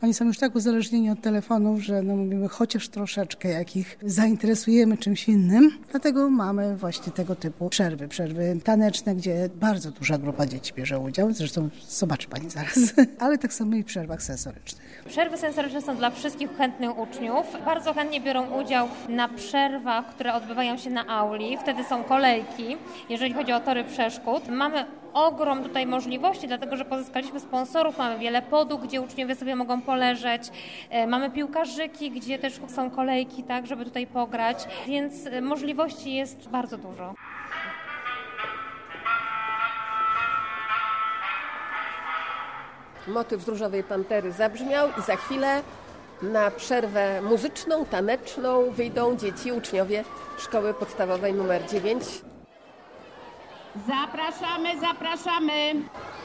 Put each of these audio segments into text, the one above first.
Oni są już tak uzależnieni od telefonów, że mówimy chociaż troszeczkę, jak ich zainteresujemy czymś innym. Dlatego mamy właśnie tego typu przerwy taneczne, gdzie bardzo duża grupa dzieci bierze udział. Zresztą zobaczy Pani zaraz. Ale tak samo i w przerwach sensorycznych. Przerwy sensoryczne są dla wszystkich chętnych uczniów. Bardzo chętnie biorą udział na przerwach, które odbywają się na auli. Wtedy są kolejki, jeżeli chodzi o tory przeszkód. Mamy ogrom tutaj możliwości, dlatego że pozyskaliśmy sponsorów, mamy wiele podóg, gdzie uczniowie sobie mogą poleżeć, mamy piłkarzyki, gdzie też są kolejki, tak, żeby tutaj pograć, więc możliwości jest bardzo dużo. Motyw z Różowej Pantery zabrzmiał i za chwilę na przerwę muzyczną, taneczną wyjdą dzieci, uczniowie szkoły podstawowej nr 9. Zapraszamy.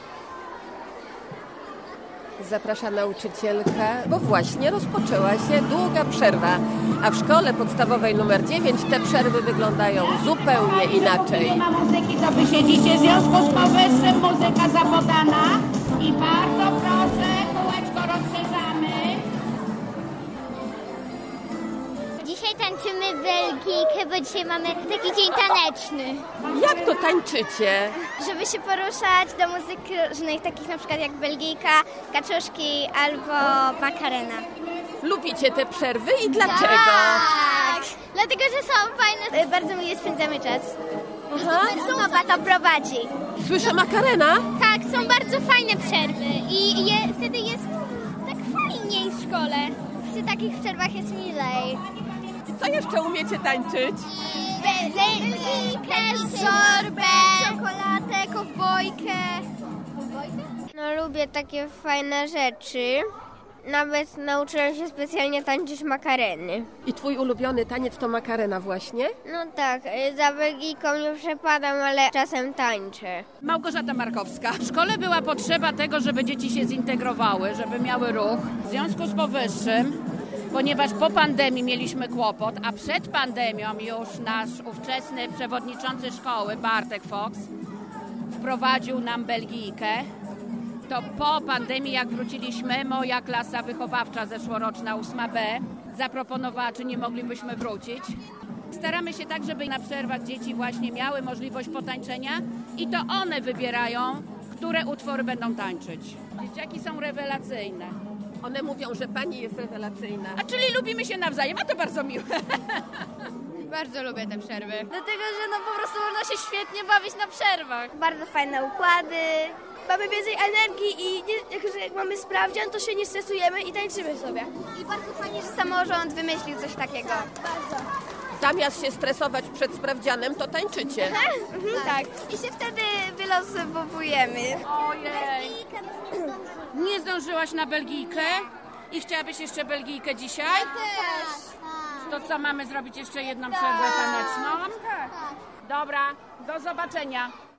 Zaprasza nauczycielka, bo właśnie rozpoczęła się długa przerwa, a w szkole podstawowej nr 9 te przerwy wyglądają zupełnie inaczej. Nie ma muzyki, to wy siedzicie, w związku z powyższym muzyka zapodana i bardzo proszę, kółeczko rozszerzamy. Dzisiaj tańczymy belgijkę, bo dzisiaj mamy taki dzień taneczny. Jak to tańczycie? Żeby się poruszać do muzyki różnych, takich na przykład jak belgijka, kaczuszki albo makarena. Lubicie te przerwy i dlaczego? Tak! Dlatego, że są fajne, bardzo miło spędzamy czas. Aha. Osoba to prowadzi. Słyszę makarena? Tak, są bardzo fajne przerwy i wtedy jest tak fajniej w szkole. Przy takich przerwach jest milej. Co jeszcze umiecie tańczyć? Belgijkę, zorbę, czekoladę, kowbojkę. No lubię takie fajne rzeczy. Nawet nauczyłam się specjalnie tańczyć makareny. I twój ulubiony taniec to makarena właśnie? No tak, za Belgijką nie przepadam, ale czasem tańczę. Małgorzata Markowska. W szkole była potrzeba tego, żeby dzieci się zintegrowały, żeby miały ruch. W związku z powyższym, ponieważ po pandemii mieliśmy kłopot, a przed pandemią już nasz ówczesny przewodniczący szkoły, Bartek Fox, wprowadził nam Belgijkę, to po pandemii, jak wróciliśmy, moja klasa wychowawcza zeszłoroczna 8B zaproponowała, czy nie moglibyśmy wrócić. Staramy się tak, żeby na przerwach dzieci właśnie miały możliwość potańczenia i to one wybierają, które utwory będą tańczyć. Dzieciaki są rewelacyjne. One mówią, że pani jest rewelacyjna. A czyli lubimy się nawzajem, a to bardzo miłe. Bardzo lubię te przerwy. Dlatego, że po prostu można się świetnie bawić na przerwach. Bardzo fajne układy. Mamy więcej energii i jak mamy sprawdzian, to się nie stresujemy i tańczymy sobie. I bardzo fajnie, że samorząd wymyślił coś takiego. Bardzo. Zamiast się stresować przed sprawdzianem, to tańczycie. Tak. I się wtedy wylosowujemy. Ojej. Nie zdążyłaś na Belgijkę i chciałabyś jeszcze Belgijkę dzisiaj? To co, mamy zrobić jeszcze jedną przerwę taneczną? Dobra, do zobaczenia.